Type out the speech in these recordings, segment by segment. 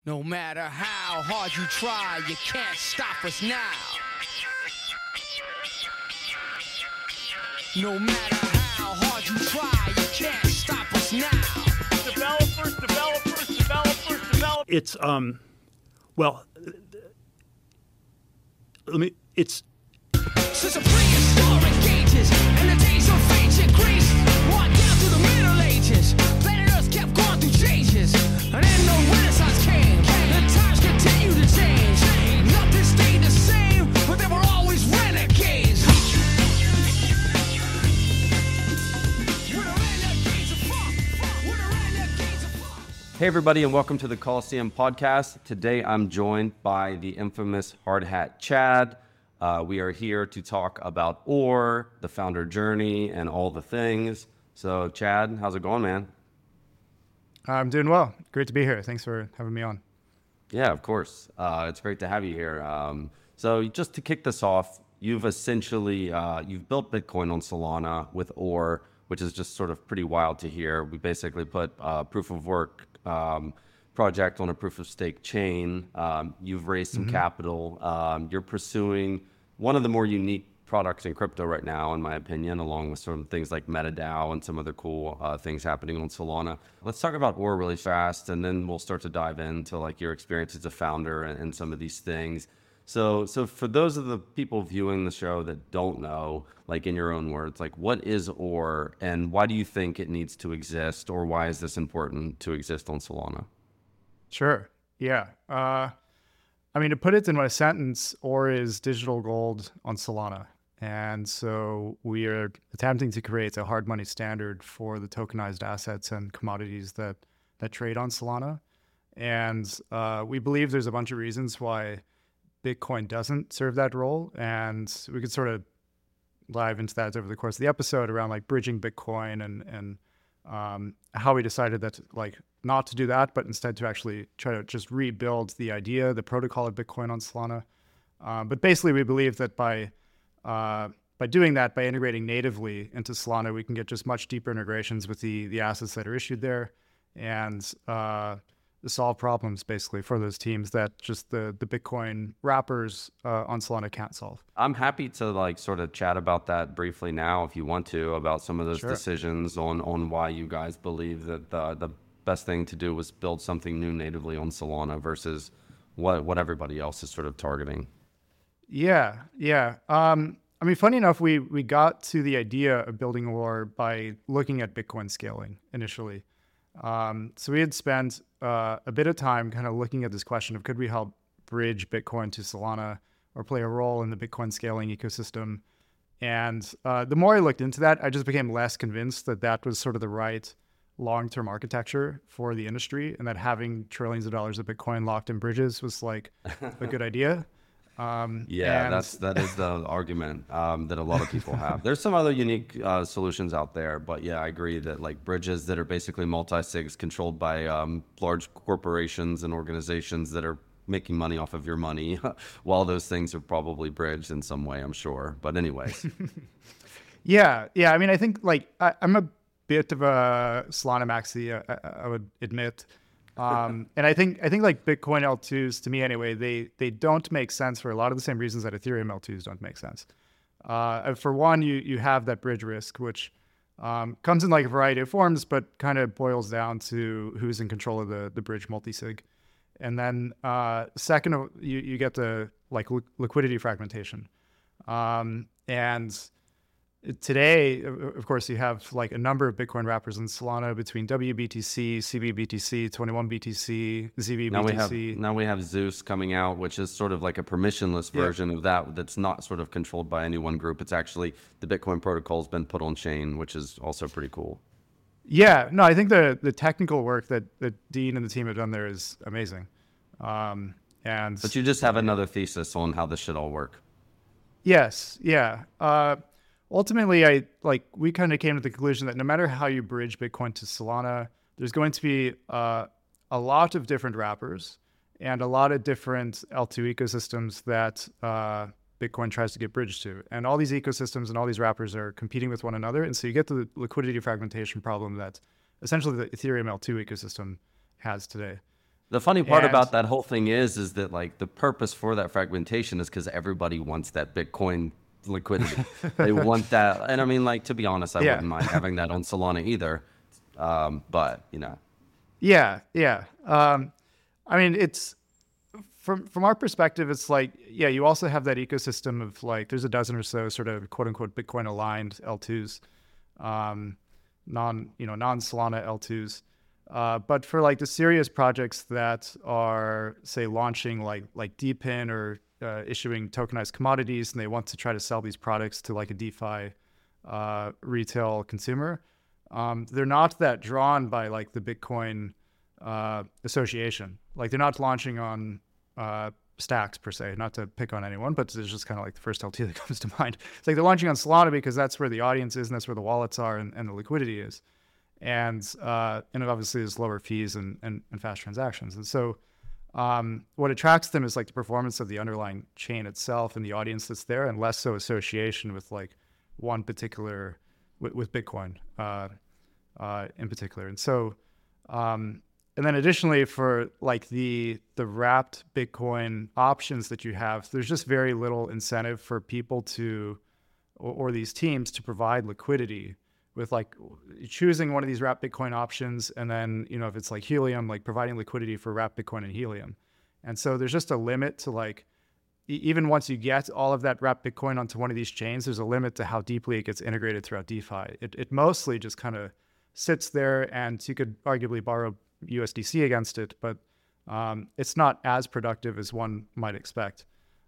No matter how hard you try, you can't stop us now. No matter how hard you try, you can't stop us now. Developers. It's well, it's Since the prehistoric ages and the days of ancient Greece, walk down to the Middle Ages, planet Earth kept going through changes, and then the Renaissance came, and times continue to change. Nothing stayed the same, but there were always renegades. We're the renegades of funk. We're the renegades of funk. Hey everybody, and welcome to the Coliseum podcast. Today I'm joined by the infamous Hard Hat Chad. We are here to talk about ORE, the founder journey, and all the things. So Chad, how's it going, man? I'm doing well. Great to be here. Thanks for having me on. Yeah, of course. It's great to have you here. So just to kick this off, you've essentially, you've built Bitcoin on Solana with ORE, which is just sort of pretty wild to hear. We basically put proof of work project on a proof of stake chain. You've raised some capital. You're pursuing one of the more unique products in crypto right now, in my opinion, along with sort of things like MetaDAO and some other cool things happening on Solana. Let's talk about ORE really fast, and then we'll start to dive into like your experience as a founder and some of these things. So for those of the people viewing the show that don't know, like in your own words, like what is ORE and why do you think it needs to exist, or why is this important to exist on Solana? Sure. Yeah. To put it in a sentence, ORE is digital gold on Solana. And so we are attempting to create a hard money standard for the tokenized assets and commodities that trade on Solana. And we believe there's a bunch of reasons why Bitcoin doesn't serve that role. And we could sort of dive into that over the course of the episode around like bridging Bitcoin and how we decided that like not to do that, but instead to actually try to just rebuild the idea, the protocol of Bitcoin on Solana. But basically, we believe that by doing that, by integrating natively into Solana, we can get just much deeper integrations with the assets that are issued there, and solve problems basically for those teams that just the Bitcoin wrappers on Solana can't solve. I'm happy to like sort of chat about that briefly now, if you want to, about some of those Sure. decisions on why you guys believe that the best thing to do was build something new natively on Solana versus what everybody else is sort of targeting. Yeah. Funny enough, we got to the idea of building ORE by looking at Bitcoin scaling initially. So we had spent a bit of time kind of looking at this question of could we help bridge Bitcoin to Solana or play a role in the Bitcoin scaling ecosystem. And the more I looked into that, I just became less convinced that was sort of the right long-term architecture for the industry, and that having trillions of dollars of Bitcoin locked in bridges was like a good idea. That is the argument that a lot of people have. There's some other unique solutions out there, but yeah, I agree that like bridges that are basically multi-sigs controlled by large corporations and organizations that are making money off of your money, while those things are probably bridged in some way, I'm sure. But anyways. Yeah. I think like I'm a bit of a Solana maxi, I would admit. And I think like Bitcoin L2s, to me anyway, they don't make sense for a lot of the same reasons that Ethereum L2s don't make sense. For one, you have that bridge risk, which comes in like a variety of forms, but kind of boils down to who's in control of the bridge multisig. And then second, you get the like liquidity fragmentation. And today, of course, you have like a number of Bitcoin wrappers in Solana between WBTC, CBBTC, 21BTC, ZBBTC. Now we have Zeus coming out, which is sort of like a permissionless version of that's not sort of controlled by any one group. It's actually the Bitcoin protocol has been put on chain, which is also pretty cool. Yeah, no, I think the technical work that Dean and the team have done there is amazing. But you just have another thesis on how this should all work. Yes, yeah. Ultimately, we kind of came to the conclusion that no matter how you bridge Bitcoin to Solana, there's going to be a lot of different wrappers and a lot of different L2 ecosystems that Bitcoin tries to get bridged to. And all these ecosystems and all these wrappers are competing with one another. And so you get the liquidity fragmentation problem that essentially the Ethereum L2 ecosystem has today. The funny part And- about that whole thing is that like the purpose for that fragmentation is because everybody wants that Bitcoin liquidity. They want that, and I mean, like, to be honest, I Yeah. wouldn't mind having that on Solana either. But you know, Yeah, yeah. I mean, it's from our perspective, it's like, yeah, you also have that ecosystem of like, there's a dozen or so sort of quote unquote Bitcoin aligned L2s, non-Solana L2s. But for like the serious projects that are, say, launching like DePIN or issuing tokenized commodities, and they want to try to sell these products to like a DeFi retail consumer, they're not that drawn by like the Bitcoin association. Like they're not launching on Stacks per se, not to pick on anyone, but it's just kind of like the first L2 that comes to mind. It's like they're launching on Solana because that's where the audience is and that's where the wallets are and the liquidity is. And it obviously is lower fees and fast transactions. And so what attracts them is like the performance of the underlying chain itself and the audience that's there, and less so association with like one particular, with Bitcoin in particular. And so, and then additionally for like the wrapped Bitcoin options that you have, there's just very little incentive for people to, or these teams to provide liquidity with like choosing one of these wrapped Bitcoin options. And then, you know, if it's like Helium, like providing liquidity for wrapped Bitcoin and Helium. And so there's just a limit to like, even once you get all of that wrapped Bitcoin onto one of these chains, there's a limit to how deeply it gets integrated throughout DeFi. It mostly just kind of sits there, and you could arguably borrow USDC against it, but it's not as productive as one might expect.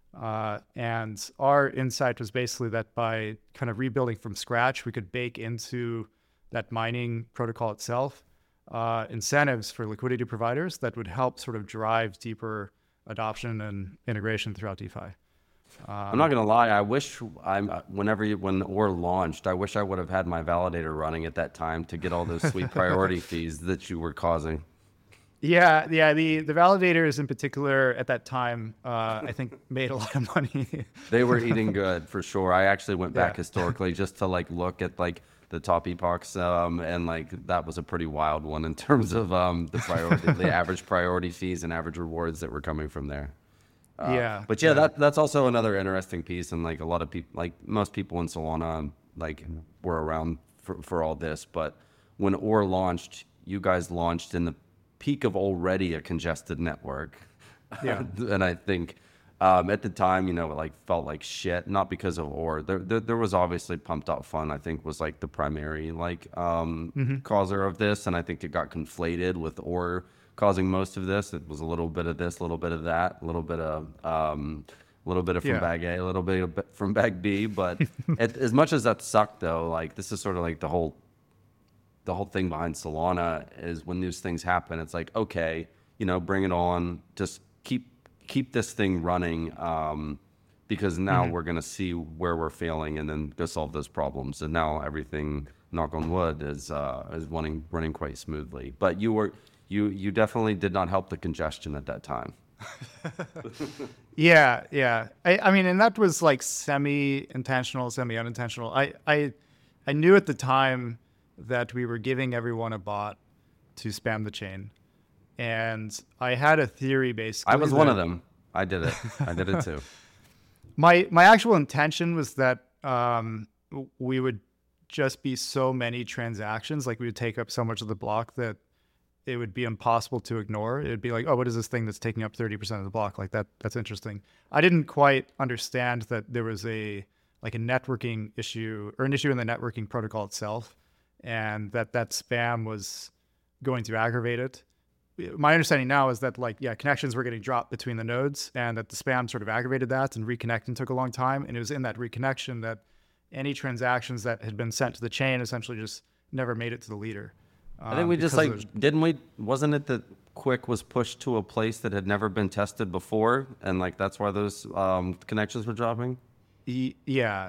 And our insight was basically that by kind of rebuilding from scratch, we could bake into that mining protocol itself incentives for liquidity providers that would help sort of drive deeper adoption and integration throughout DeFi. I'm not gonna lie. I wish when OR launched, I wish I would have had my validator running at that time to get all those sweet priority fees that you were causing. Yeah. The validators in particular at that time, I think made a lot of money. They were eating good for sure. I actually went back Yeah. historically just to like look at like the top epochs, and like that was a pretty wild one in terms of the priority, the average priority fees and average rewards that were coming from there. But yeah, that's also another interesting piece, and like a lot of people, like most people in Solana, like were around for all this. But when OR launched, you guys launched in the peak of already a congested network. Yeah. And I think at the time, you know, it like felt like shit, not because of OR. There was obviously pumped up fun, I think, was like the primary like causer of this, and I think it got conflated with OR causing most of this. It was a little bit of this, a little bit of that, a little bit of from Yeah. bag A, a little bit from bag B. But as much as that sucked, though, like this is sort of like the whole thing behind Solana is when these things happen, it's like, okay, you know, bring it on, just keep this thing running, because now we're gonna see where we're failing and then go solve those problems. And now everything, knock on wood, is running quite smoothly. But you definitely did not help the congestion at that time. Yeah. I mean, and that was like semi-intentional, semi-unintentional. I knew at the time that we were giving everyone a bot to spam the chain. And I had a theory basically. I was one of them. I did it. I did it too. My actual intention was that we would just be so many transactions, like we would take up so much of the block that it would be impossible to ignore. It would be like, oh, what is this thing that's taking up 30% of the block? Like that's interesting. I didn't quite understand that there was a networking issue, or an issue in the networking protocol itself, and that spam was going to aggravate it. My understanding now is that connections were getting dropped between the nodes, and that the spam sort of aggravated that, and reconnecting took a long time. And it was in that reconnection that any transactions that had been sent to the chain essentially just never made it to the leader. I think we just wasn't it that Quick was pushed to a place that had never been tested before, and like that's why those connections were dropping? Yeah.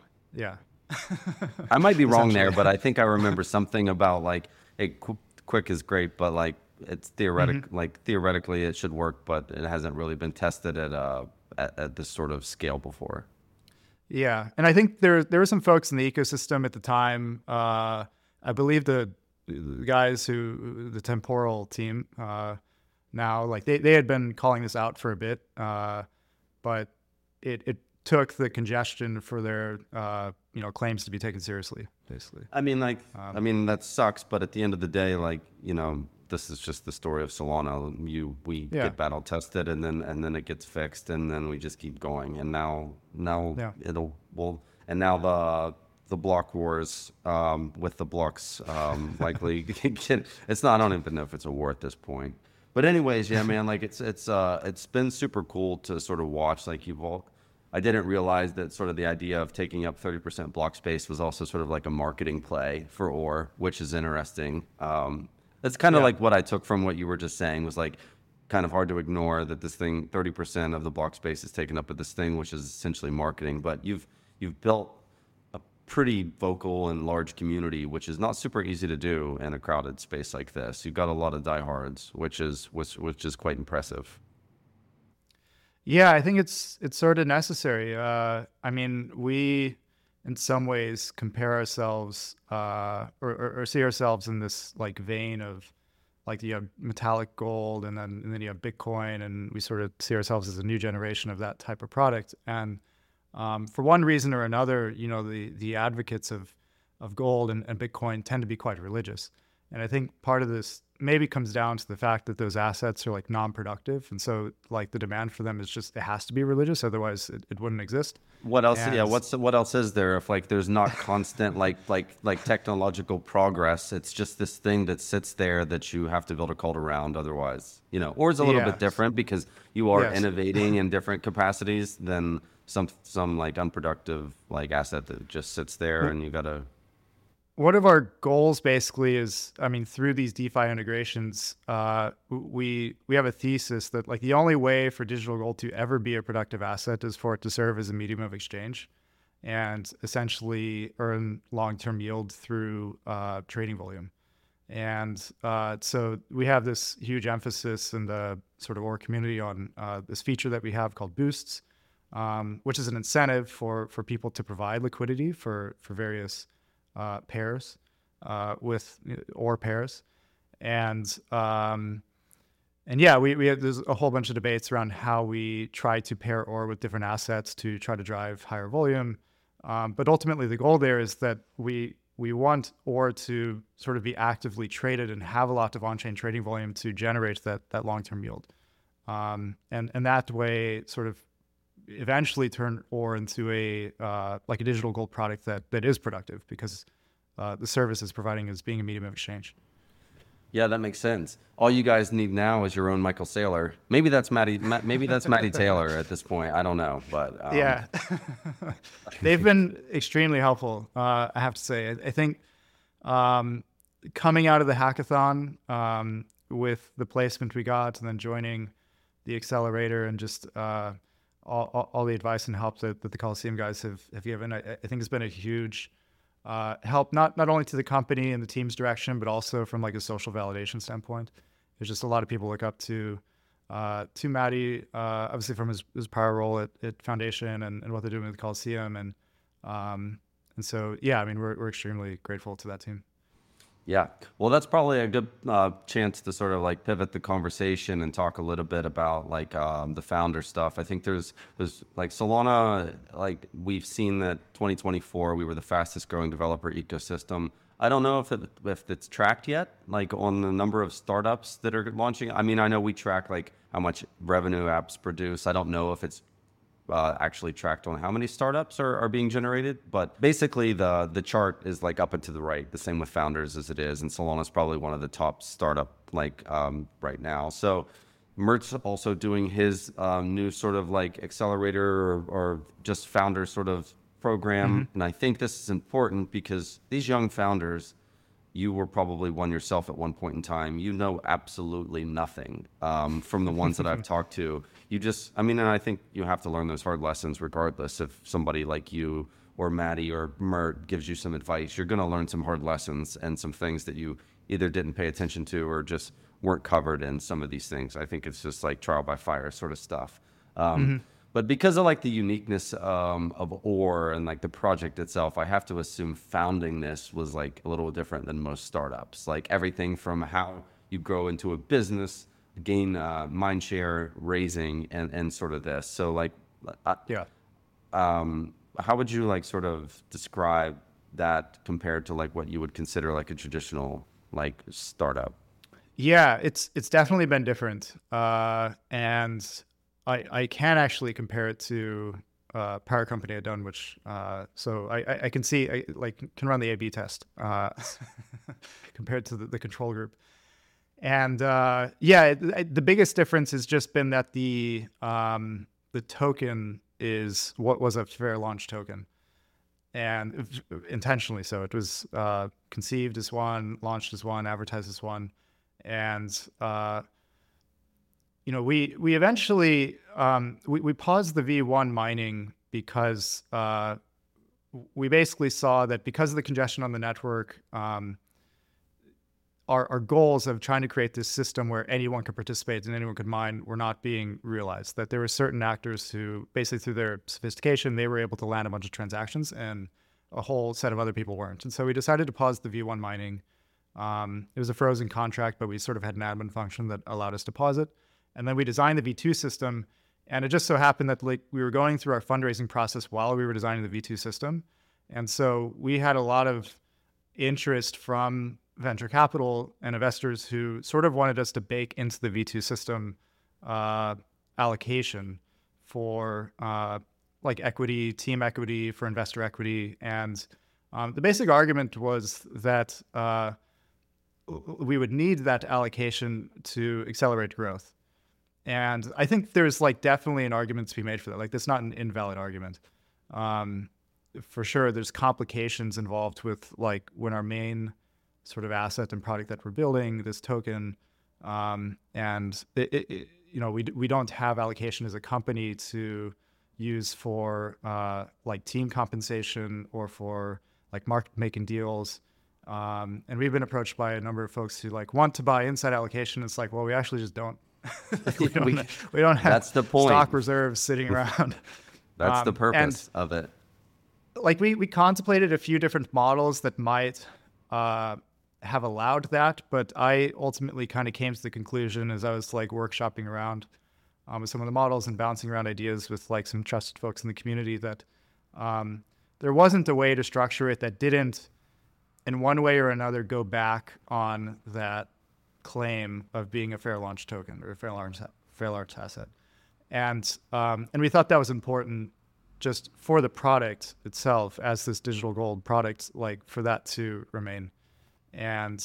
I might be wrong there, but I think I remember something about like, hey, Quick is great, but like it's theoretically it should work, but it hasn't really been tested at this sort of scale before. Yeah, and I think there were some folks in the ecosystem at the time. I believe the guys the Temporal team, now. Like they had been calling this out for a bit, but it took the congestion for their claims to be taken seriously, basically. I mean, that sucks, but at the end of the day, this is just the story of Solana. We get battle tested, and then it gets fixed, and then we just keep going. And now the block wars with the blocks likely it's not. I don't even know if it's a war at this point. But anyways, yeah, man, it's been super cool to sort of watch evolve. I didn't realize that sort of the idea of taking up 30% block space was also sort of like a marketing play for OR, which is interesting. That's kind of like what I took from what you were just saying, was like kind of hard to ignore that this thing, 30% of the block space is taken up with this thing, which is essentially marketing. But you've built a pretty vocal and large community, which is not super easy to do in a crowded space like this. You've got a lot of diehards, which is quite impressive. Yeah, I think it's sort of necessary. I mean, we in some ways compare ourselves or see ourselves in this like vein of like metallic gold and then you have Bitcoin, and we sort of see ourselves as a new generation of that type of product. And for one reason or another, the advocates of gold and Bitcoin tend to be quite religious. And I think part of this maybe comes down to the fact that those assets are like non-productive. And so like the demand for them is just, it has to be religious. Otherwise it wouldn't exist. What else? What else is there if like there's not constant like technological progress? It's just this thing that sits there that you have to build a cult around. Otherwise, or it's a little bit different because you are innovating in different capacities than some like unproductive like asset that just sits there and you gotta. One of our goals basically is, I mean, through these DeFi integrations, we have a thesis that like the only way for digital gold to ever be a productive asset is for it to serve as a medium of exchange and essentially earn long-term yield through trading volume. And so we have this huge emphasis in the sort of OR community on this feature that we have called Boosts, which is an incentive for people to provide liquidity for various pairs with OR pairs. And yeah, we have, there's a whole bunch of debates around how we try to pair OR with different assets to try to drive higher volume. But ultimately the goal there is that we want OR to sort of be actively traded and have a lot of on-chain trading volume to generate that long-term yield. And that way sort of eventually turn OR into a digital gold product that is productive because the service is providing as being a medium of exchange. Yeah, that makes sense. All you guys need now is your own Michael Saylor. Maybe that's Maddie Taylor at this point. I don't know, but yeah, they've been extremely helpful. I have to say, I think coming out of the hackathon with the placement we got, and then joining the accelerator, and just all the advice and help that the Coliseum guys have given, I think it's been a huge help, not only to the company and the team's direction, but also from like a social validation standpoint. There's just a lot of people look up to Maddie, obviously from his prior role at Foundation and what they're doing with the Coliseum. And so, yeah, I mean, we're extremely grateful to that team. Yeah, well, that's probably a good chance to sort of like pivot the conversation and talk a little bit about like the founder stuff. I think there's like Solana, like we've seen that 2024 we were the fastest growing developer ecosystem. I don't know if it's tracked yet, like on the number of startups that are launching. I mean, I know we track like how much revenue apps produce. I don't know if it's actually tracked on how many startups are being generated, but basically the chart is like up and to the right, the same with founders as it is, and Solana is probably one of the top startup right now. So Mert's also doing his new sort of like accelerator or just founder sort of program, and I think this is important because these young founders, you were probably one yourself at one point in time. You know absolutely nothing from the ones that I've talked to. And I think you have to learn those hard lessons regardless. If somebody like you or Maddie or Mert gives you some advice, you're going to learn some hard lessons and some things that you either didn't pay attention to or just weren't covered in some of these things. I think it's just like trial by fire sort of stuff. But because of like the uniqueness of OR and like the project itself, I have to assume founding this was like a little different than most startups. Like everything from how you grow into a business, gain mind share raising and sort of this. So like, Yeah. how would you like sort of describe that compared to like what you would consider like a traditional like startup? Yeah, it's definitely been different, and I can actually compare it to a power company I've done, which so I can see can run the A/B test compared to the control group, and the biggest difference has just been that the token is what was a fair launch token, and intentionally so. It was conceived as one, launched as one, advertised as one. And we eventually we paused the V1 mining because we basically saw that because of the congestion on the network, our goals of trying to create this system where anyone could participate and anyone could mine were not being realized. That there were certain actors who basically through their sophistication, they were able to land a bunch of transactions and a whole set of other people weren't. And so we decided to pause the V1 mining. It was a frozen contract, but we sort of had an admin function that allowed us to pause it. And then we designed the V2 system. And it just so happened that like we were going through our fundraising process while we were designing the V2 system. And so we had a lot of interest from venture capital and investors who sort of wanted us to bake into the V2 system allocation for like equity, team equity, for investor equity. And the basic argument was that we would need that allocation to accelerate growth. And I think there's like definitely an argument to be made for that. Like that's not an invalid argument. For sure, there's complications involved with like when our main sort of asset and product that we're building, this token, and we don't have allocation as a company to use for like team compensation or for like market making deals. And we've been approached by a number of folks who like want to buy inside allocation. It's like, well, we actually just don't. we don't have That's the point. Stock reserves sitting around. That's the purpose of it. Like we contemplated a few different models that might have allowed that, but I ultimately kind of came to the conclusion as I was like workshopping around with some of the models and bouncing around ideas with like some trusted folks in the community that there wasn't a way to structure it that didn't in one way or another go back on that claim of being a fair launch token or a fair launch asset. And we thought that was important just for the product itself as this digital gold product, like for that to remain. And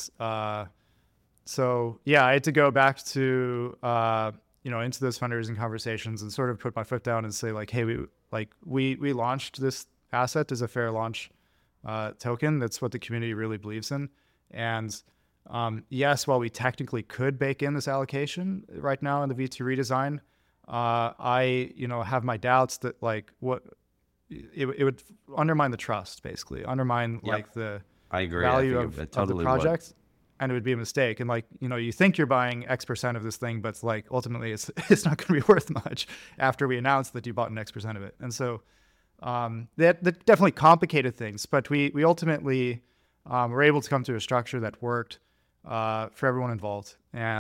so, yeah, I had to go back to, into those fundraising conversations and sort of put my foot down and say like, hey, we launched this asset as a fair launch token. That's what the community really believes in. And yes, while we technically could bake in this allocation right now in the V2 redesign, I have my doubts that like what it would undermine the trust, basically undermine like the I agree. value I of totally the project, and it would be a mistake. And like you think you're buying X% of this thing, but like ultimately it's not going to be worth much after we announce that you bought an X% of it. And so that definitely complicated things, but we ultimately were able to come to a structure that worked for everyone involved.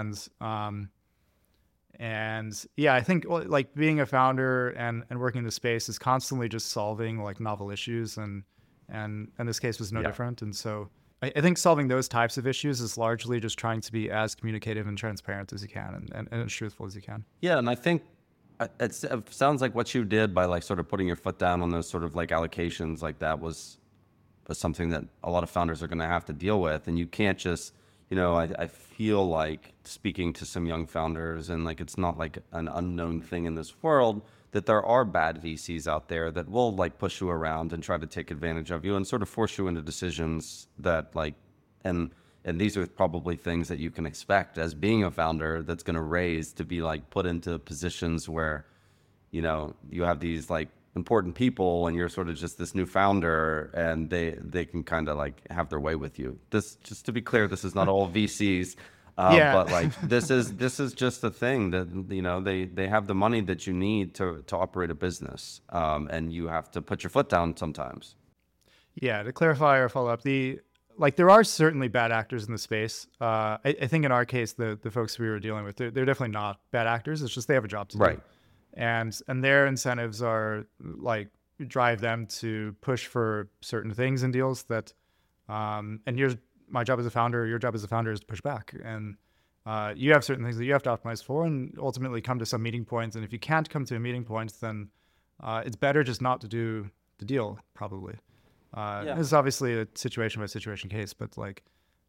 And yeah, I think like being a founder and working in the space is constantly just solving like novel issues, and this case was no different. And so I think solving those types of issues is largely just trying to be as communicative and transparent as you can and as truthful as you can. Yeah, and I think it sounds like what you did by like sort of putting your foot down on those sort of like allocations like that was something that a lot of founders are going to have to deal with. And you can't just, I feel like speaking to some young founders, and like it's not like an unknown thing in this world that there are bad VCs out there that will like push you around and try to take advantage of you and sort of force you into decisions that like, and these are probably things that you can expect as being a founder that's going to raise to be like put into positions where, you have these like important people and you're sort of just this new founder and they can kind of like have their way with you. This, just to be clear, this is not all VCs. But like this is just a thing that they have the money that you need to operate a business, and you have to put your foot down sometimes. Yeah, to clarify or follow up, the like there are certainly bad actors in the space. I think in our case, the folks we were dealing with, they're definitely not bad actors. It's just they have a job to do. Right. And their incentives are like drive them to push for certain things in deals that, and my job as a founder, your job as a founder is to push back. And you have certain things that you have to optimize for and ultimately come to some meeting points. And if you can't come to a meeting point, then it's better just not to do the deal, probably. This is obviously a situation by situation case, but like,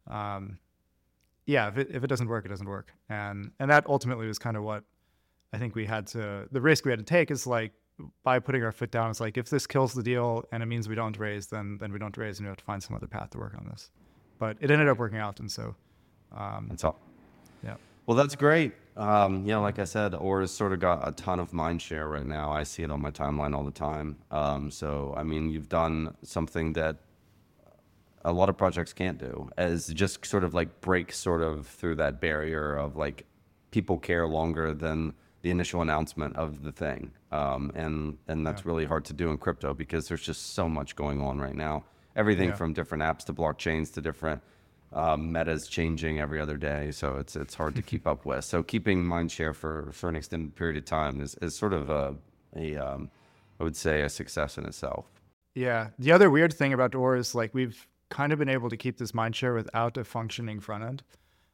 if it doesn't work, it doesn't work. And that ultimately was kind of what I think the risk we had to take is like, by putting our foot down, it's like, if this kills the deal and it means we don't raise, then we don't raise and we have to find some other path to work on this. But it ended up working out. And so, That's all. yeah. Well, that's great. Like I said, Ore has sort of got a ton of mind share right now. I see it on my timeline all the time. So, I mean, you've done something that a lot of projects can't do, as just sort of like break sort of through that barrier of like people care longer than the initial announcement of the thing. And that's really hard to do in crypto because there's just so much going on right now. Everything from different apps to blockchains to different metas changing every other day, so it's hard to keep up with. So keeping mind share for an extended period of time is sort of I would say a success in itself. Yeah. The other weird thing about Ore is like we've kind of been able to keep this mind share without a functioning front end.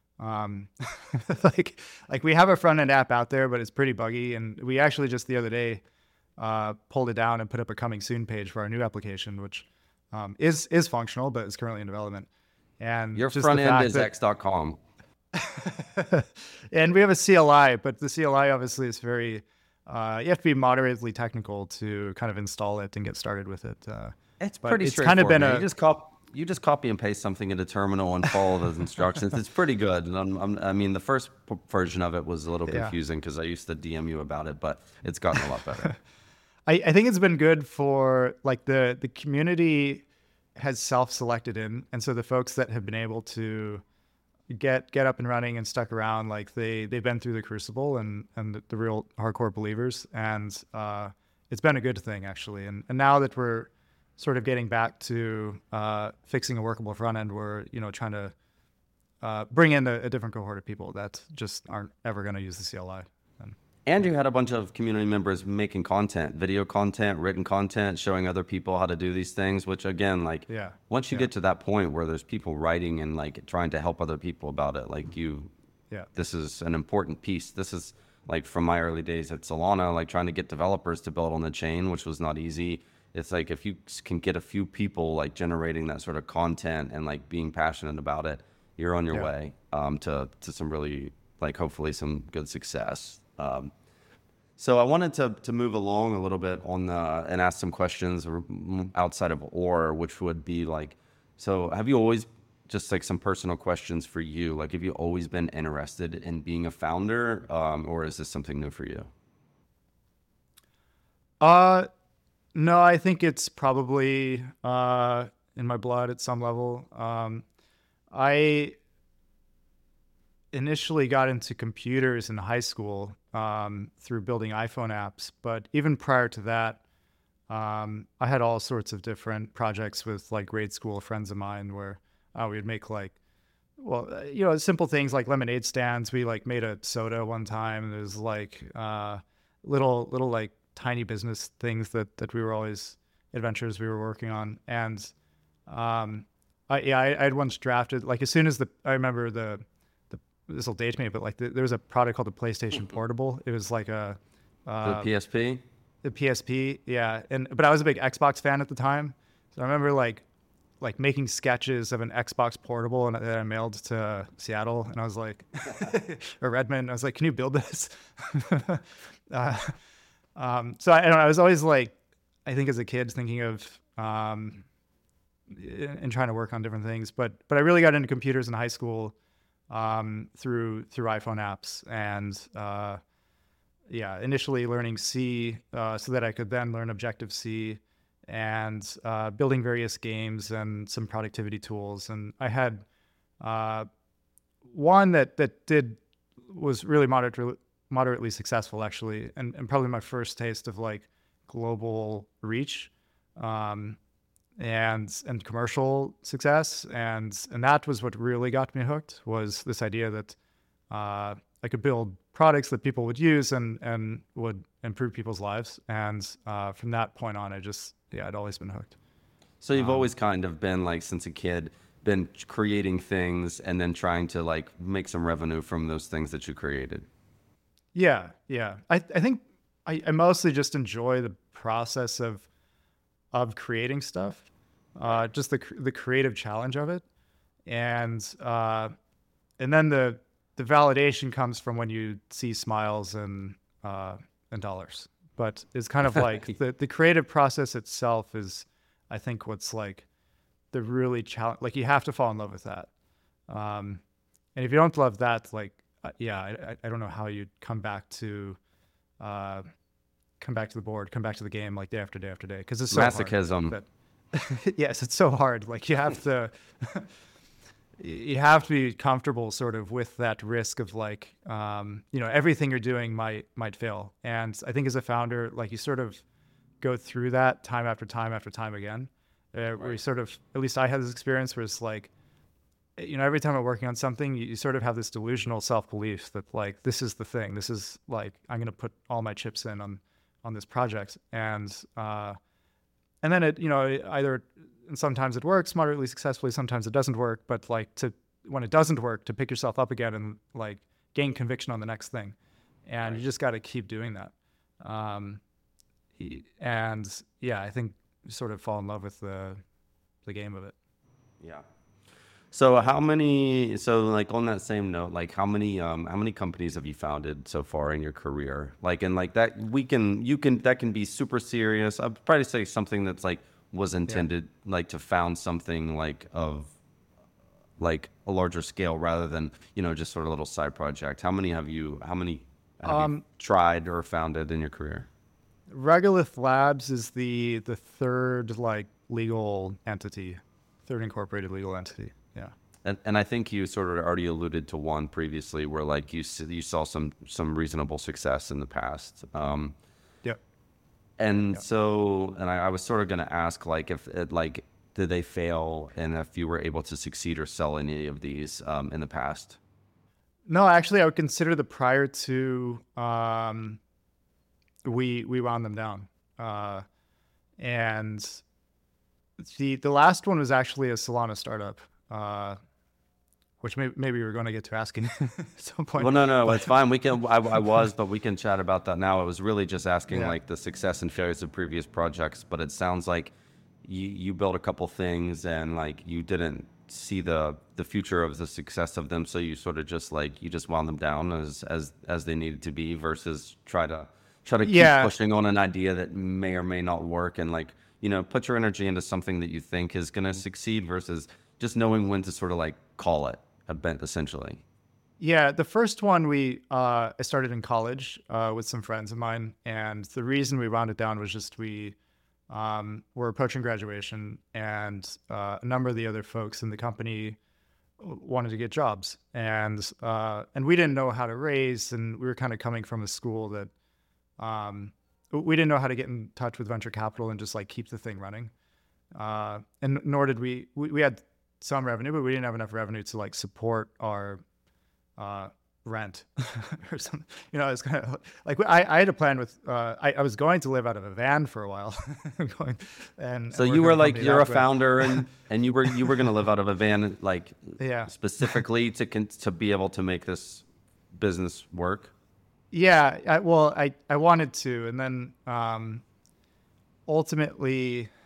Like we have a front end app out there, but it's pretty buggy, and we actually just the other day pulled it down and put up a coming soon page for our new application, which is functional but is currently in development. And Your just front the end fact is that- x.com. and we have a CLI, but the CLI obviously is very, you have to be moderately technical to kind of install it and get started with it. It's but pretty it's straightforward. kind of been man. a, you just copy and paste something in a terminal and follow those instructions. It's pretty good. And I mean, the first version of it was a little confusing because I used to DM you about it, but it's gotten a lot better. I think it's been good for like the community has self-selected in, and so the folks that have been able to get up and running and stuck around, like they've been through the crucible and the real hardcore believers, and it's been a good thing actually. And now that we're sort of getting back to fixing a workable front end, we're trying to bring in a different cohort of people that just aren't ever going to use the CLI. And you had a bunch of community members making content, video content, written content, showing other people how to do these things, which again, like once you get to that point where there's people writing and like trying to help other people about it, like this is an important piece. This is like from my early days at Solana, like trying to get developers to build on the chain, which was not easy. It's like if you can get a few people like generating that sort of content and like being passionate about it, you're on your way to some really like hopefully some good success. So I wanted to move along a little bit on and ask some questions outside of Ore, which would be like, so have you always, just like some personal questions for you, like have you always been interested in being a founder, or is this something new for you? No, I think it's probably in my blood at some level. I initially got into computers in high school through building iPhone apps, but even prior to that, I had all sorts of different projects with like grade school friends of mine where we would make like, simple things like lemonade stands. We like made a soda one time. There's like little like tiny business things that we were always adventures we were working on. And I had once drafted, like as soon as I remember this will date me, but like there was a product called the PlayStation Portable. It was like the PSP? The PSP, yeah. But I was a big Xbox fan at the time. So I remember like making sketches of an Xbox Portable that I mailed to Seattle. And I was like, or Redmond, I was like, can you build this? So I don't know, I was always like, I think as a kid thinking of, and trying to work on different things, but I really got into computers in high school through iPhone apps, and initially learning C so that I could then learn Objective-C, and building various games and some productivity tools. And I had one that was really moderately successful actually, and probably my first taste of like global reach. and commercial success, and that was what really got me hooked, was this idea that I could build products that people would use and would improve people's lives. And from that point on, I'd always been hooked. So you've always kind of been like, since a kid, been creating things and then trying to like make some revenue from those things that you created. Yeah. I think I mostly just enjoy the process of creating stuff, just the creative challenge of it, and then the validation comes from when you see smiles and dollars. But it's kind of like the creative process itself is, I think, what's like the really challenge. Like, you have to fall in love with that, and if you don't love that, like, I don't know how you'd come back to the board, come back to the game like day after day after day, because it's so Masochism. hard. Yes, it's so hard. Like, you have to be comfortable sort of with that risk of like, everything you're doing might fail. And I think as a founder, like, you sort of go through that time after time after time again, where you sort of, at least I had this experience where it's like, every time I'm working on something, you sort of have this delusional self-belief that like, this is the thing, this is like, I'm going to put all my chips in on this project. And then it, and sometimes it works moderately successfully, sometimes it doesn't work, but like, when it doesn't work, to pick yourself up again and like gain conviction on the next thing. And you just got to keep doing that. And yeah, I think you sort of fall in love with the game of it. Yeah. So like on that same note, like how many companies have you founded so far in your career? Like, and like that that can be super serious. I'd probably say something that's like was intended like to found something like of like a larger scale rather than, just sort of a little side project. How many have you tried or founded in your career? Regolith Labs is the third like legal entity, third incorporated legal entity. Yeah. And I think you sort of already alluded to one previously where like you saw some reasonable success in the past. Yep. And so, and I was sort of going to ask, like, if it, like, did they fail, and if you were able to succeed or sell any of these in the past? No, actually, I would consider the prior two. We wound them down, and the last one was actually a Solana startup, which maybe we're going to get to asking at some point. Well, no, it's fine. We can. But we can chat about that now. I was really just asking like the success and failures of previous projects, but it sounds like you built a couple things and like you didn't see the future of the success of them, so you sort of just like you just wound them down as they needed to be versus try to keep pushing on an idea that may or may not work and like put your energy into something that you think is going to succeed versus just knowing when to sort of like call it a bent, essentially. Yeah, the first one I started in college with some friends of mine, and the reason we wound it down was just we were approaching graduation, and a number of the other folks in the company wanted to get jobs, and we didn't know how to raise, and we were kind of coming from a school that we didn't know how to get in touch with venture capital and just like keep the thing running, and nor did we had some revenue, but we didn't have enough revenue to like support our rent or something. It's kind of like I had a plan with I was going to live out of a van for a while. So you were like, you're a founder and you were going to live out of a van, like specifically to be able to make this business work. Yeah, I wanted to, and then ultimately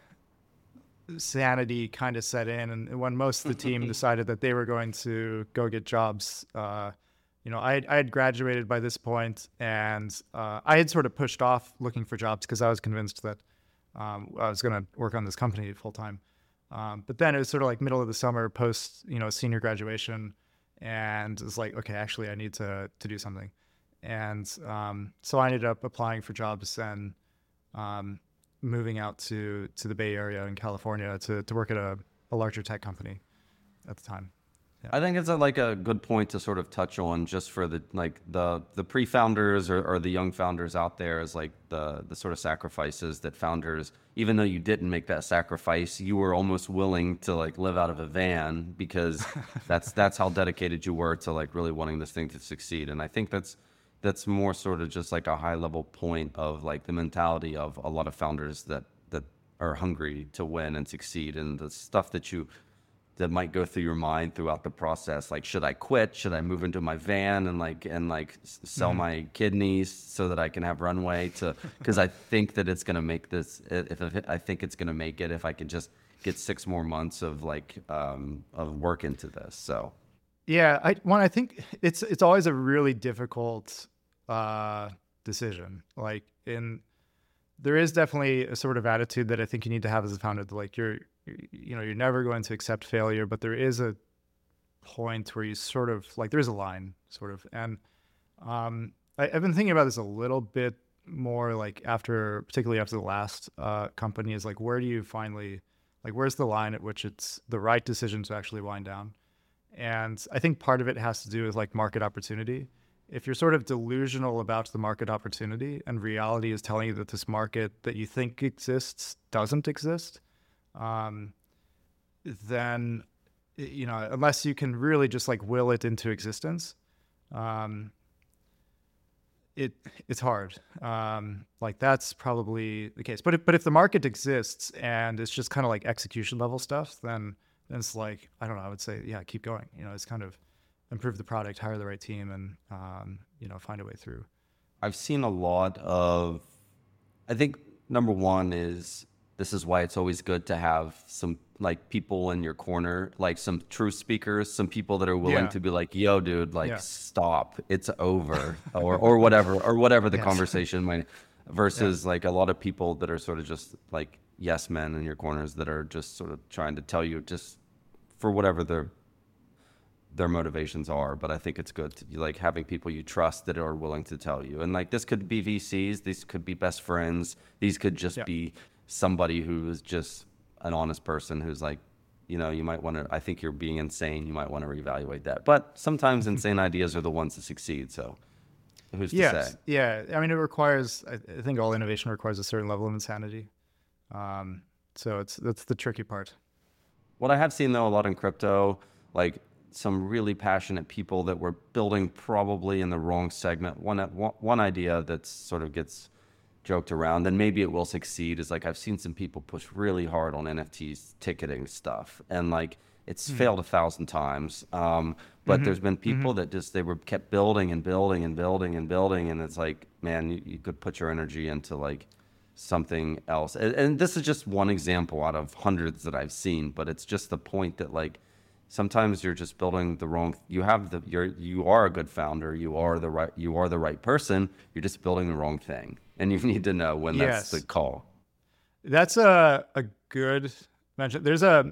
sanity kind of set in, and when most of the team decided that they were going to go get jobs, I had graduated by this point, and I had sort of pushed off looking for jobs because I was convinced that I was going to work on this company full time. But then it was sort of like middle of the summer, post senior graduation, and it was like, okay, actually I need to do something, and so I ended up applying for jobs and moving out to the Bay Area in California to work at a larger tech company at the time. I think it's like a good point to sort of touch on just for the pre-founders or the young founders out there is like the sort of sacrifices that founders, even though you didn't make that sacrifice, you were almost willing to like live out of a van because that's how dedicated you were to like really wanting this thing to succeed. And I think that's more sort of just like a high level point of like the mentality of a lot of founders that are hungry to win and succeed, and the stuff that might go through your mind throughout the process. Like, should I quit? Should I move into my van and sell my kidneys so that I can have runway to, because I think that it's going to make this, I think it's going to make it if I can just get 6 more months of of work into this. So. Yeah. I think it's always a really difficult decision. Like there is definitely a sort of attitude that I think you need to have as a founder that like you're never going to accept failure, but there is a point where you sort of like, there's a line sort of. And I've been thinking about this a little bit more like particularly after the last company is like, where do you finally, like, where's the line at which it's the right decision to actually wind down? And I think part of it has to do with like market opportunity. If you're sort of delusional about the market opportunity and reality is telling you that this market that you think exists doesn't exist, then, unless you can really just like will it into existence, it's hard. Like that's probably the case. But if the market exists and it's just kind of like execution level stuff, then it's like, I don't know, I would say, yeah, keep going. It's kind of improve the product, hire the right team, and find a way through. I've seen a lot of, I think number one is, this is why it's always good to have some like people in your corner, like some true speakers, some people that are willing to be like, yo, dude, like stop, it's over, or whatever the conversation might, versus like a lot of people that are sort of just like yes men in your corners that are just sort of trying to tell you just for whatever their motivations are. But I think it's good to like having people you trust that are willing to tell you. And like, this could be VCs, these could be best friends, these could just be somebody who is just an honest person who's like, you might want to, I think you're being insane, you might want to reevaluate that. But sometimes insane ideas are the ones that succeed. So who's to say? Yeah. I mean, it requires, I think all innovation requires a certain level of insanity. So that's the tricky part. What I have seen though a lot in crypto, like some really passionate people that were building probably in the wrong segment. One idea that sort of gets joked around, and maybe it will succeed, is like I've seen some people push really hard on NFTs ticketing stuff, and like it's failed 1,000 times. But there's been people that just kept building and building and building and building, and it's like, man, you could put your energy into like something else. And this is just one example out of hundreds that I've seen, but it's just the point that like sometimes you're just building the wrong. You are a good founder. You are the right person. You're just building the wrong thing, and you need to know when that's the call. That's a good mention. There's a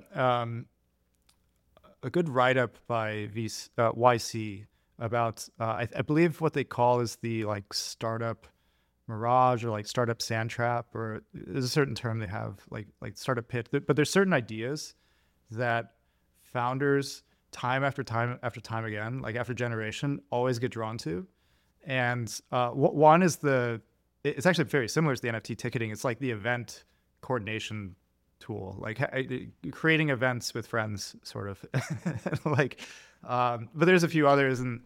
good write-up by YC about I believe what they call is the like startup mirage or like startup sand trap, or there's a certain term they have like startup pit. But there's certain ideas that founders time after time after time again, like after generation, always get drawn to. And one is it's actually very similar to the NFT ticketing. It's like the event coordination tool, like creating events with friends sort of like, but there's a few others. And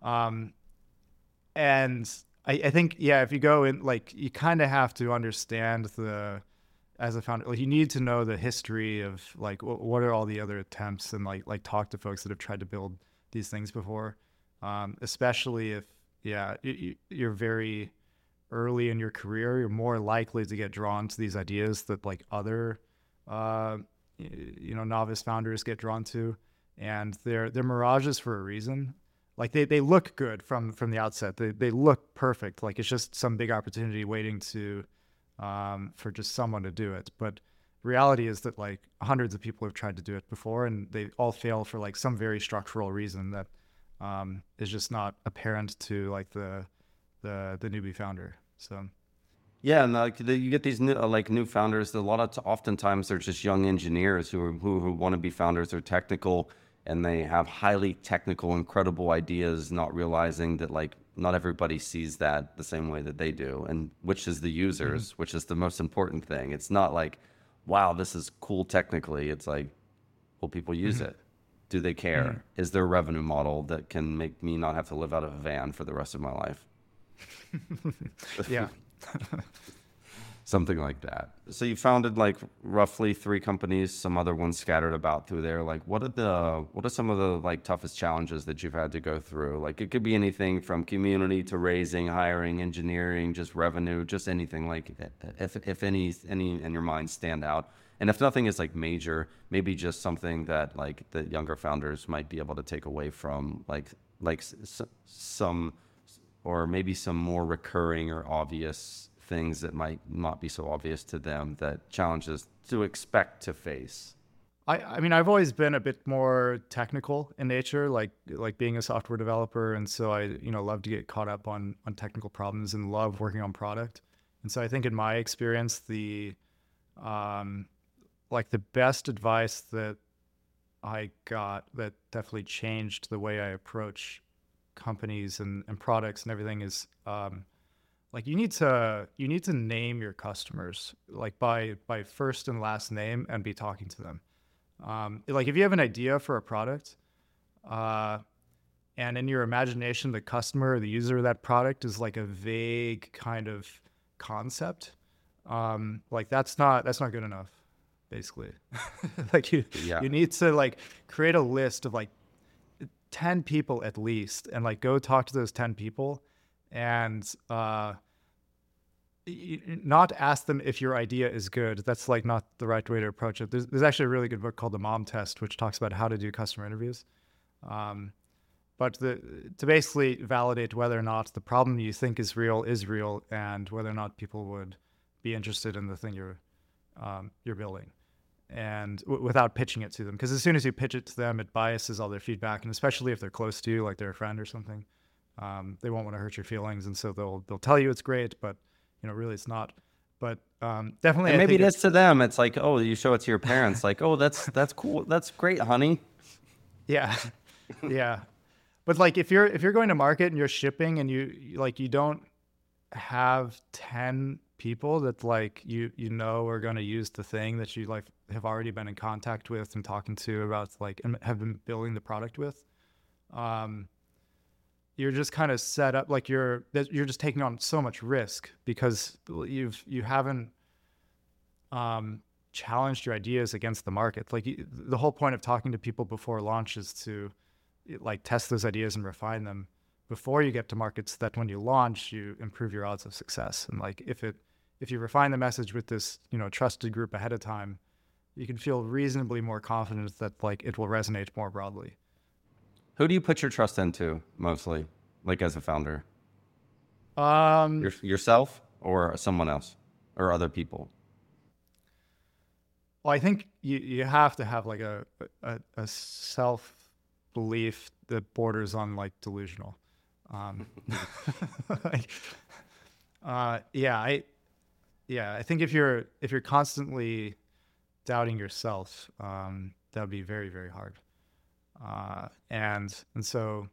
I think, if you go in, like you kind of have to understand as a founder, like you need to know the history of like what are all the other attempts, and like talk to folks that have tried to build these things before, especially if you're very early in your career. You're more likely to get drawn to these ideas that like other novice founders get drawn to, and they're mirages for a reason. Like they look good from the outset. They look perfect. Like it's just some big opportunity waiting to for just someone to do it. But reality is that like hundreds of people have tried to do it before, and they all fail for like some very structural reason that is just not apparent to like the newbie founder. So yeah, and like you get these new founders. Oftentimes they're just young engineers who want to be founders. They're technical, and they have highly technical, incredible ideas, not realizing that like not everybody sees that the same way that they do, and which is the users, which is the most important thing. It's not like, wow, this is cool technically. It's like, will people use it? Do they care? Is there a revenue model that can make me not have to live out of a van for the rest of my life? Yeah. Something like that. So you founded like roughly 3 companies, some other ones scattered about through there. Like what are some of the like toughest challenges that you've had to go through? Like it could be anything from community to raising, hiring, engineering, just revenue, just anything. Like if any in your mind stand out. And if nothing is like major, maybe just something that like the younger founders might be able to take away from like some, or maybe some more recurring or obvious things that might not be so obvious to them, that challenges to expect to face. I mean, I've always been a bit more technical in nature, like being a software developer. And so I, love to get caught up on technical problems and love working on product. And so I think in my experience, the best advice that I got that definitely changed the way I approach companies and products and everything is, you need to name your customers like by first and last name and be talking to them. Like if you have an idea for a product, and in your imagination, the customer or the user of that product is like a vague kind of concept, like that's not good enough, basically. Like you need to like create a list of like 10 people at least, and like go talk to those 10 people and not ask them if your idea is good. That's like not the right way to approach it. There's actually a really good book called The Mom Test, which talks about how to do customer interviews. But to basically validate whether or not the problem you think is real, and whether or not people would be interested in the thing you're building, and without pitching it to them. Because as soon as you pitch it to them, it biases all their feedback, and especially if they're close to you, like they're a friend or something, they won't want to hurt your feelings, and so they'll tell you it's great, but really it's not. But definitely, and maybe it is to them. It's like, oh, you show it to your parents, like, oh, that's cool, that's great, honey. Yeah, yeah. But like if you're going to market and you're shipping and you don't have 10 people that like you are going to use the thing that you like have already been in contact with and talking to about, like, and have been building the product with, you're just kind of set up like you're just taking on so much risk because you haven't challenged your ideas against the market. Like the whole point of talking to people before launch is to like test those ideas and refine them before you get to market, so that when you launch, you improve your odds of success. And like if you refine the message with this trusted group ahead of time, you can feel reasonably more confident that like it will resonate more broadly. Who do you put your trust into mostly, like as a founder? Yourself or someone else or other people? Well, I think you have to have like a self belief that borders on like delusional. I think if you're constantly doubting yourself, that would be very, very hard. And so,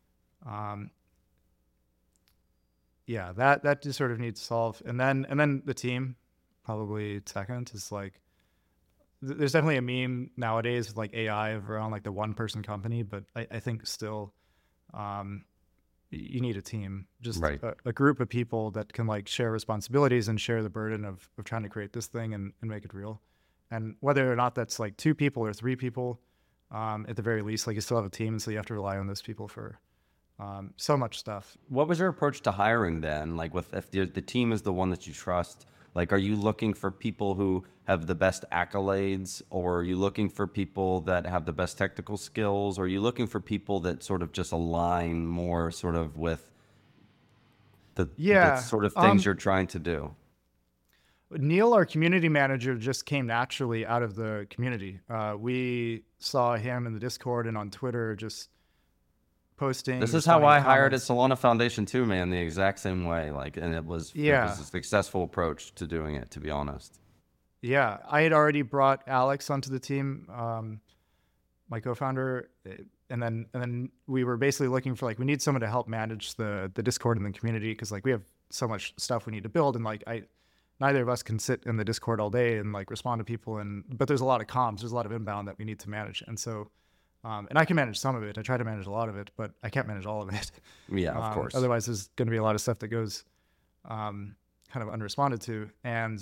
that just sort of needs to solve. And then the team probably second is like, there's definitely a meme nowadays with like AI around like the 1-person company, but I think still, you need a team, just right. a group of people that can like share responsibilities and share the burden of trying to create this thing and make it real. And whether or not that's like 2 people or 3 people, at the very least, like you still have a team, and so you have to rely on those people for so much stuff. What was your approach to hiring then? Like if the team is the one that you trust, like, are you looking for people who have the best accolades, or are you looking for people that have the best technical skills, or are you looking for people that sort of just align more sort of with the sort of things you're trying to do? Neil, our community manager, just came naturally out of the community. We saw him in the Discord and on Twitter just posting. This is how I hired at Solana Foundation too, man, the exact same way. Like, and it was a successful approach to doing it, to be honest. Yeah, I had already brought Alex onto the team my co-founder, and then we were basically looking for like we need someone to help manage the Discord and the community because like we have so much stuff we need to build and like neither of us can sit in the Discord all day and like respond to people but there's a lot of comms, there's a lot of inbound that we need to manage, and so and I can manage some of it. I try to manage a lot of it, but I can't manage all of it. Yeah, of course. Otherwise, there's going to be a lot of stuff that goes kind of unresponded to, and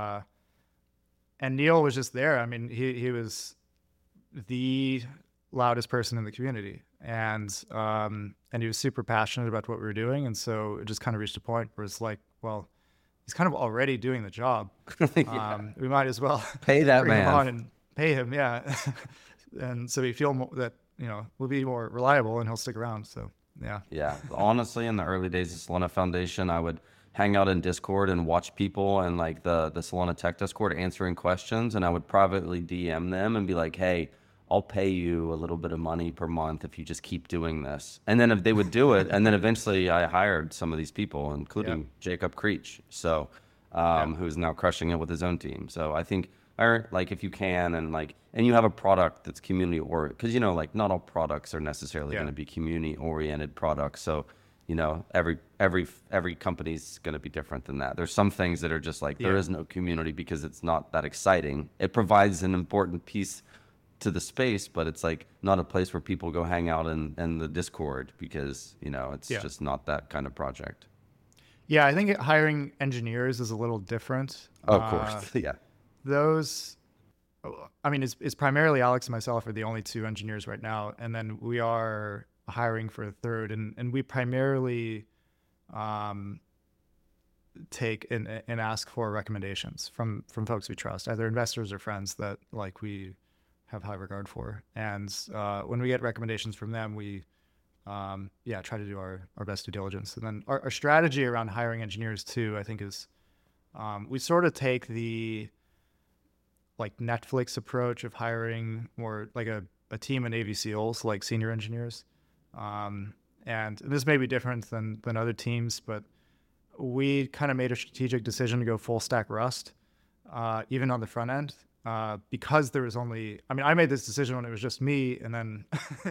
Neil was just there. I mean, he was the loudest person in the community, and he was super passionate about what we were doing, and so it just kind of reached a point where it's like, well, he's kind of already doing the job. We might as well Pay that bring him man on and pay him, yeah. And so we feel that we'll be more reliable and he'll stick around. So yeah. Yeah, honestly, in the early days of Solana Foundation, I would hang out in Discord and watch people and like the Solana Tech Discord answering questions, and I would privately DM them and be like, hey, I'll pay you a little bit of money per month if you just keep doing this. And then if they would do it, and then eventually I hired some of these people, including Jacob Creech, so who's now crushing it with his own team. So I think like if you can and you have a product that's community oriented, because like not all products are necessarily going to be community oriented products. So every company's going to be different than that. There's some things that are just like there is no community because it's not that exciting. It provides an important piece to the space, but it's like not a place where people go hang out in the Discord because it's just not that kind of project. Yeah, I think hiring engineers is a little different. Of course, yeah. Those, I mean, it's primarily Alex and myself are the only two engineers right now, and then we are hiring for a third, and we primarily take and ask for recommendations from folks we trust, either investors or friends that like we have high regard for. And when we get recommendations from them, we try to do our best due diligence. And then our strategy around hiring engineers too, I think is we sort of take the like Netflix approach of hiring more like a team of Navy SEALs, like senior engineers. And this may be different than other teams, but we kind of made a strategic decision to go full stack Rust, even on the front end, because there was only, I mean, I made this decision when it was just me, and then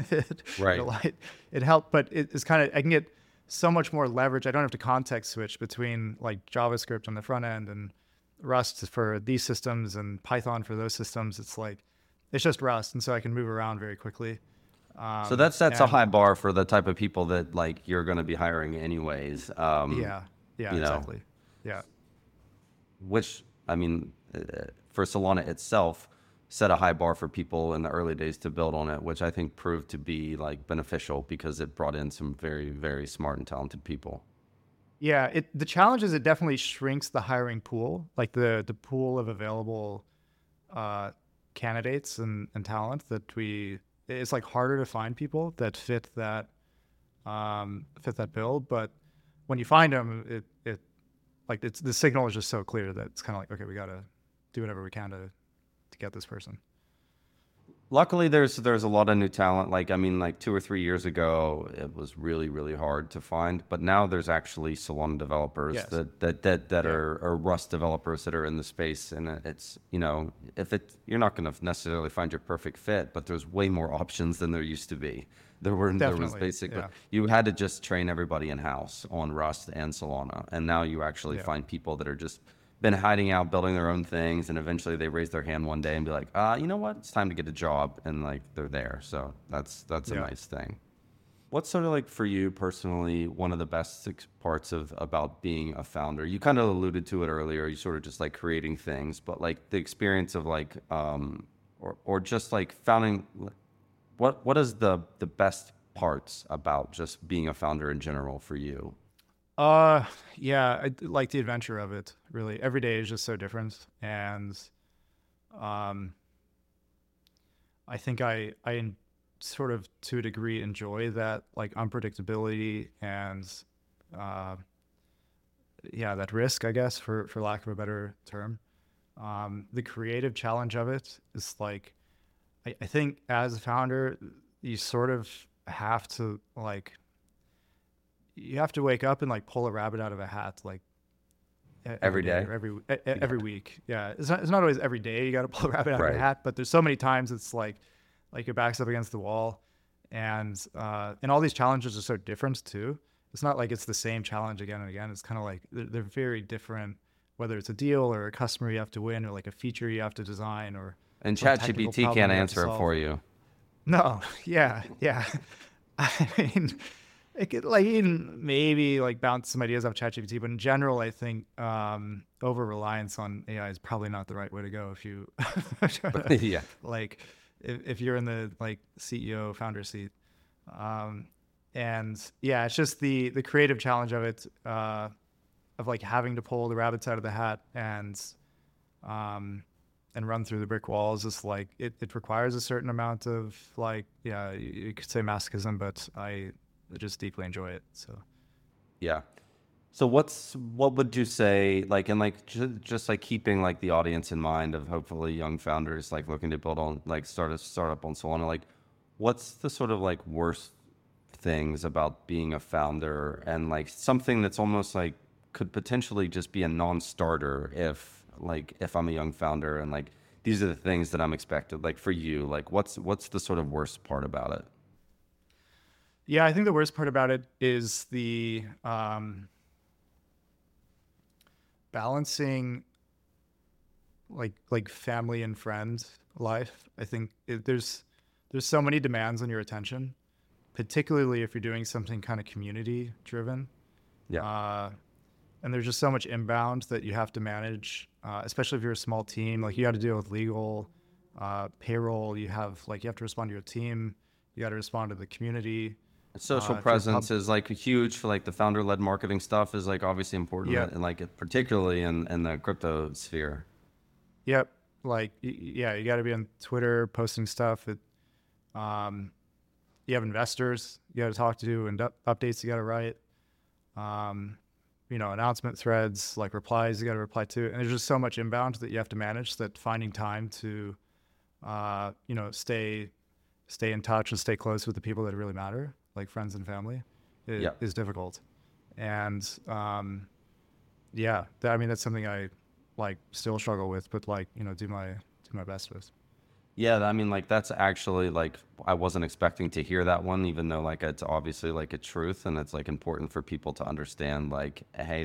it helped, but it's kind of, I can get so much more leverage. I don't have to context switch between like JavaScript on the front end and Rust for these systems and Python for those systems. It's like, it's just Rust. And so I can move around very quickly. So that sets a high bar for the type of people that like you're going to be hiring anyways. Exactly. Yeah. Which, I mean, for Solana itself, set a high bar for people in the early days to build on it, which I think proved to be like beneficial because it brought in some very, very smart and talented people. Yeah, the challenge is it definitely shrinks the hiring pool, like the pool of available candidates and talent that it's like harder to find people that fit that bill. But when you find them, the signal is just so clear that it's kind of like, okay, we got to do whatever we can to get this person. Luckily, there's a lot of new talent. Like, I mean, like 2 or 3 years ago, it was really, really hard to find. But now there's actually Solana developers that are Rust developers that are in the space. And it's, you're not going to necessarily find your perfect fit, but there's way more options than there used to be. There was basically, you had to just train everybody in-house on Rust and Solana. And now you actually find people that are just been hiding out, building their own things, and eventually they raise their hand one day and be like, you know what, it's time to get a job, and like they're there. So that's a nice thing. What's sort of like for you personally one of the best parts about being a founder? You kind of alluded to it earlier. You sort of just like creating things, but like the experience of like or just like founding. What is the best parts about just being a founder in general for you? I like the adventure of it, really. Every day is just so different. And I think I sort of, to a degree, enjoy that like unpredictability and that risk, I guess, for lack of a better term. The creative challenge of it is like, I think as a founder, you sort of have to like, you have to wake up and like pull a rabbit out of a hat, like every day or every week. Yeah. It's not always every day you got to pull a rabbit out of a hat, but there's so many times it's like like your back's up against the wall, and all these challenges are so different too. It's not like it's the same challenge again and again. It's kind of like they're very different, whether it's a deal or a customer you have to win, or like a feature you have to design, or And some technical ChatGPT problem can't you have to answer it solve. for you. No, yeah. I mean, it could like even maybe like bounce some ideas off ChatGPT, but in general, I think over reliance on AI is probably not the right way to go. If you Yeah. like, if you're in the like CEO founder seat, and yeah, it's just the creative challenge of it, of like having to pull the rabbits out of the hat and run through the brick walls. Is like it requires a certain amount of like, yeah, you could say masochism, but I just deeply enjoy it. So Yeah. So what would you say, like, and like just like keeping like the audience in mind of hopefully young founders like looking to build on like start a startup on Solana, like what's the sort of like worst things about being a founder, and like something that's almost like could potentially just be a non-starter if I'm a young founder and like these are the things that I'm expected, like for you, like what's the sort of worst part about it? yeah, I think the worst part about it is the balancing like family and friend life. I think there's so many demands on your attention, particularly if you're doing something kind of community driven. Yeah. And there's just so much inbound that you have to manage, especially if you're a small team. Like you got to deal with legal, payroll. You have to respond to your team. You got to respond to the community. Social if you're presence is like huge for like the founder-led marketing stuff is like obviously important, Yeah. and like particularly in the crypto sphere. Yep. Like, yeah, you got to be on Twitter posting stuff. You have investors you got to talk to, and updates you got to write. Announcement threads, like replies you got to reply to. And there's just so much inbound that you have to manage that finding time to, stay in touch and stay close with the people that really matter, like friends and family, is difficult. And, that's something I like still struggle with, but do my best with. Yeah, I mean, like that's actually like I wasn't expecting to hear that one, even though like it's obviously like a truth, and it's like important for people to understand. Like, hey,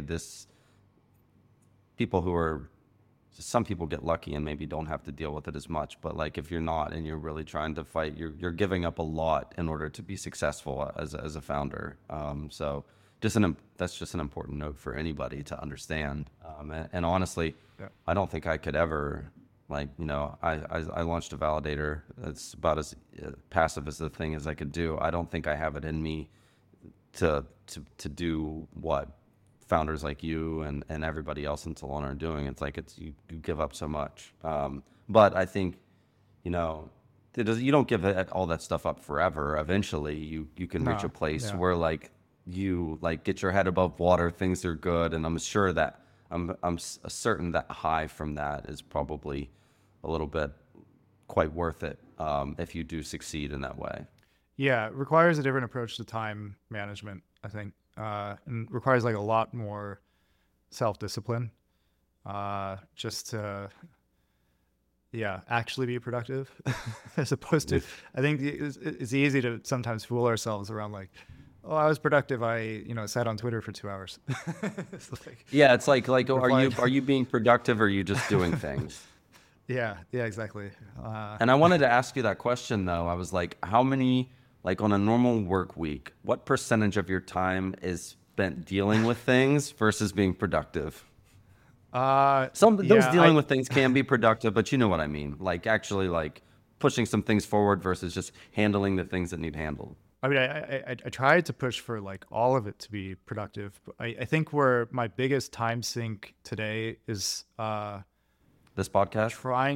some people get lucky and maybe don't have to deal with it as much, but like if you're not and you're really trying to fight, you're giving up a lot in order to be successful as a founder. So that's just an important note for anybody to understand. And honestly, Yeah. I don't think I could ever. Like, I launched a validator. That's about as passive as the thing as I could do. I don't think I have it in me to do what founders like you and everybody else in Solana are doing. It's like you give up so much. But I think, you don't give all that stuff up forever. Eventually, you can reach a place where like you like get your head above water. Things are good, and I'm sure that I'm certain that high from that is probably a little bit quite worth it if you do succeed in that way. Yeah, it requires a different approach to time management, I think, and requires like a lot more self-discipline, just to, actually be productive, as opposed to. I think it's easy to sometimes fool ourselves around like, oh, I was productive. I sat on Twitter for 2 hours. It's like are you being productive, or are you just doing things? Yeah, exactly. And I wanted to ask you that question though. I was like, how many, like on a normal work week, what percentage of your time is spent dealing with things versus being productive? Those dealing with things can be productive, but you know what I mean. Like actually like pushing some things forward versus just handling the things that need handled. I mean, I tried to push for like all of it to be productive. But I think where my biggest time sink today is This podcast?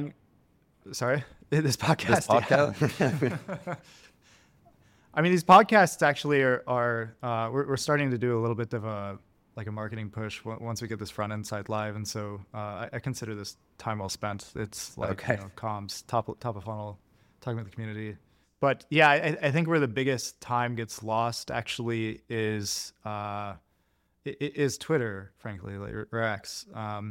this podcast. This podcast? Yeah. I mean, these podcasts actually are we're starting to do a little bit of a marketing push once we get this front end site live, and so I consider this time well spent. It's like comms, top of funnel, talking with the community. But yeah, I think where the biggest time gets lost actually is Twitter, frankly, or X.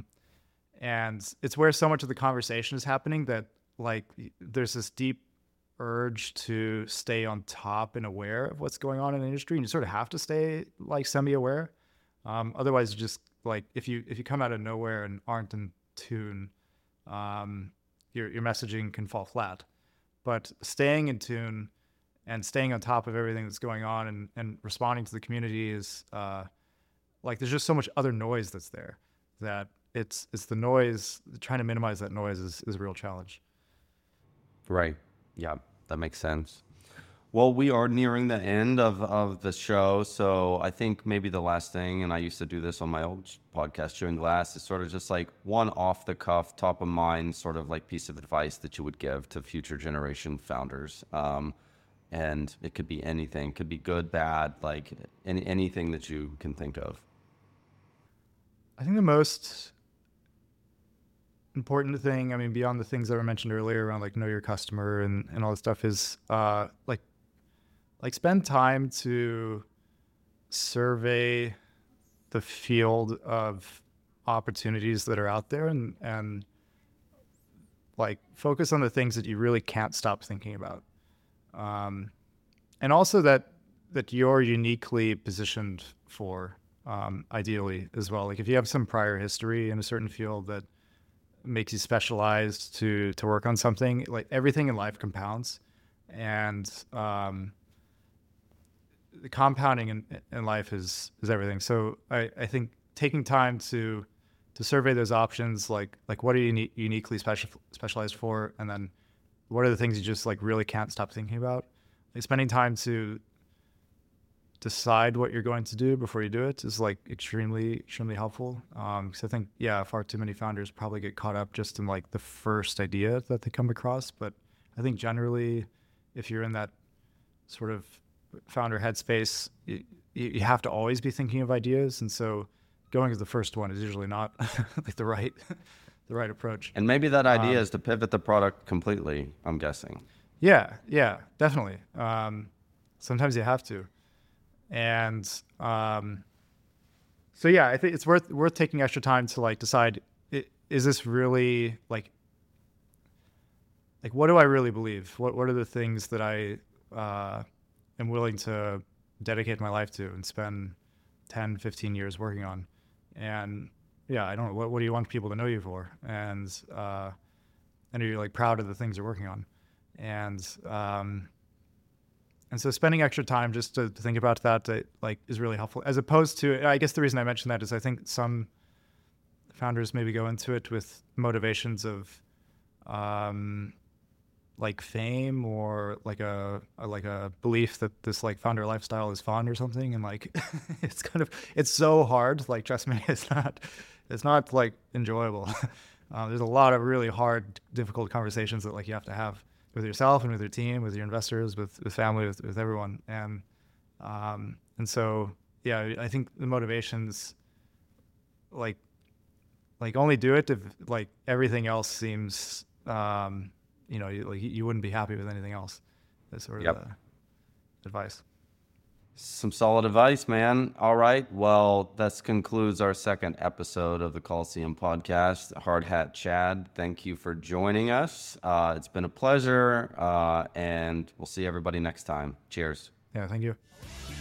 And it's where so much of the conversation is happening that like there's this deep urge to stay on top and aware of what's going on in the industry, and you sort of have to stay like semi-aware. Otherwise, you just like if you come out of nowhere and aren't in tune, your messaging can fall flat. But staying in tune and staying on top of everything that's going on and responding to the community is like there's just so much other noise that's there that it's the noise. Trying to minimize that noise is a real challenge. Right. Yeah, that makes sense. Well, we are nearing the end of the show, so I think maybe the last thing, and I used to do this on my old podcast, Chewing Glass, is sort of just like one off-the-cuff, top-of-mind sort of like piece of advice that you would give to future generation founders. And it could be anything, could be good, bad, like anything that you can think of. I think the most important thing, I mean, beyond the things that were mentioned earlier around like know your customer and all this stuff, is like spend time to survey the field of opportunities that are out there and like focus on the things that you really can't stop thinking about. And also that you're uniquely positioned for, ideally as well. Like if you have some prior history in a certain field that makes you specialized to work on something, like everything in life compounds, and the compounding in life is everything. So I think taking time to survey those options, like what are you uniquely specialized for, and then what are the things you just like really can't stop thinking about. Like spending time to decide what you're going to do before you do it is like extremely helpful. Because I think far too many founders probably get caught up just in like the first idea that they come across. But I think generally, if you're in that sort of founder headspace, you have to always be thinking of ideas, and so going as the first one is usually not like the right approach. And maybe that idea is to pivot the product completely, I'm guessing. Yeah, definitely. Sometimes you have to. And so I think it's worth taking extra time to like decide, is this really like what do I really believe? What are the things that I am willing to dedicate my life to and spend 10, 15 years working on? And I don't know, what do you want people to know you for? And are you like proud of the things you're working on? And so spending extra time just to think about that like is really helpful, as opposed to, I guess the reason I mentioned that is I think some founders maybe go into it with motivations of like fame or like a belief that this like founder lifestyle is fun or something, and like it's so hard, like trust me, it's not like enjoyable. There's a lot of really hard, difficult conversations that like you have to have with yourself and with your team, with your investors, with family, with everyone. And so, I think the motivations like only do it if like everything else seems, you wouldn't be happy with anything else. That's sort of the advice. Some solid advice, man. All right. Well, this concludes our second episode of the Coliseum podcast. Hard Hat Chad, thank you for joining us. It's been a pleasure, and we'll see everybody next time. Cheers. Yeah, thank you.